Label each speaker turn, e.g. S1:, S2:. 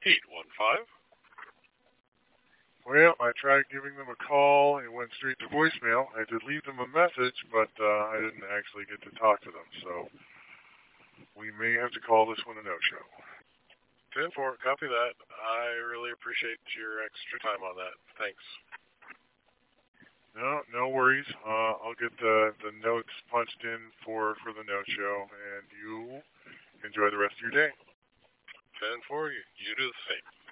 S1: 815.
S2: Well, I tried giving them a call. It went straight to voicemail. I did leave them a message, but I didn't actually get to talk to them. So we may have to call this one a no-show.
S1: 10-4, copy that. I really appreciate your extra time on that. Thanks.
S2: No, no worries. I'll get the notes punched in for the no-show, and you enjoy the rest of your day.
S1: 10-4, you do the same.